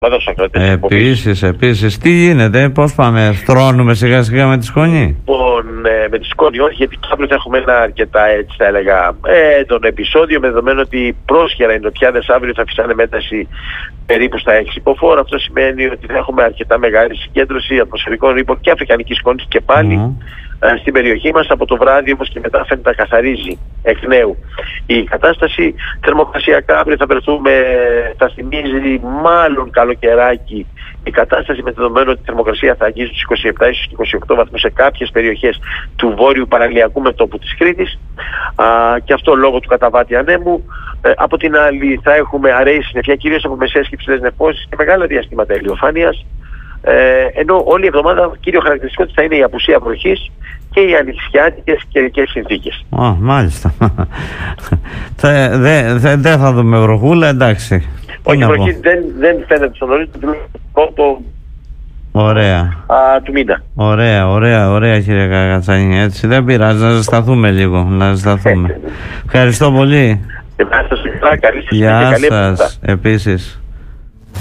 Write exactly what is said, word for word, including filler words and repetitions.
Επίσης, επίσης. Τι γίνεται, πώς πάμε, στρώνουμε σιγά σιγά με τη σκόνη? Λοιπόν, με τη σκόνη όχι, γιατί αύριο θα έχουμε ένα αρκετά, έτσι θα έλεγα, έντονο επεισόδιο, με δεδομένο ότι πρόσχερα οι νοτιάδες αύριο θα φυσάνε με ένταση περίπου στα έξι υποφόρα. Αυτό σημαίνει ότι θα έχουμε αρκετά μεγάλη συγκέντρωση ατμοσφαιρικών ρήπων και αφρικανικής σκόνης και πάλι mm. στην περιοχή μας. Από το βράδυ όμως και μετά φαίνεται να καθαρίζει εκ νέου η κατάσταση. Θερμοκρασιακά αύριο θα βρεθούμε, θα θυμίζει μάλλον καλοκαιράκι η κατάσταση, με δεδομένο ότι η θερμοκρασία θα αγγίζει τους είκοσι επτά ίσως είκοσι οκτώ βαθμούς σε κάποιες περιοχές του βόρειου παραλιακού μετώπου της Κρήτης, α, και αυτό λόγω του καταβάτη ανέμου. Ε, από την άλλη θα έχουμε αραιή συννεφιά, κυρίως από μεσαίες και υψηλές νεφώσεις και μεγάλα διαστήματα ηλιοφάνειας, ε, ενώ όλη η εβδομάδα κύριο χαρακτηριστικό της θα είναι η απουσία βροχής και οι ανοιξιάτικες καιρικές συνθήκες. Α, μάλιστα. Δεν δε, δε θα δούμε βροχούλα, εντάξει. Όχι, βροχή δεν, δεν φαίνεται στον ορίζοντα του Ωραία. Α, του μήνα. Ωραία, ωραία, ωραία κύριε Καγκατσάνη. Έτσι δεν πειράζει, να ζεσταθούμε λίγο. Να ζεσταθούμε. Ευχαριστώ πολύ. Ευχαριστώ. Καλή σας. Γεια σας. Επίσης.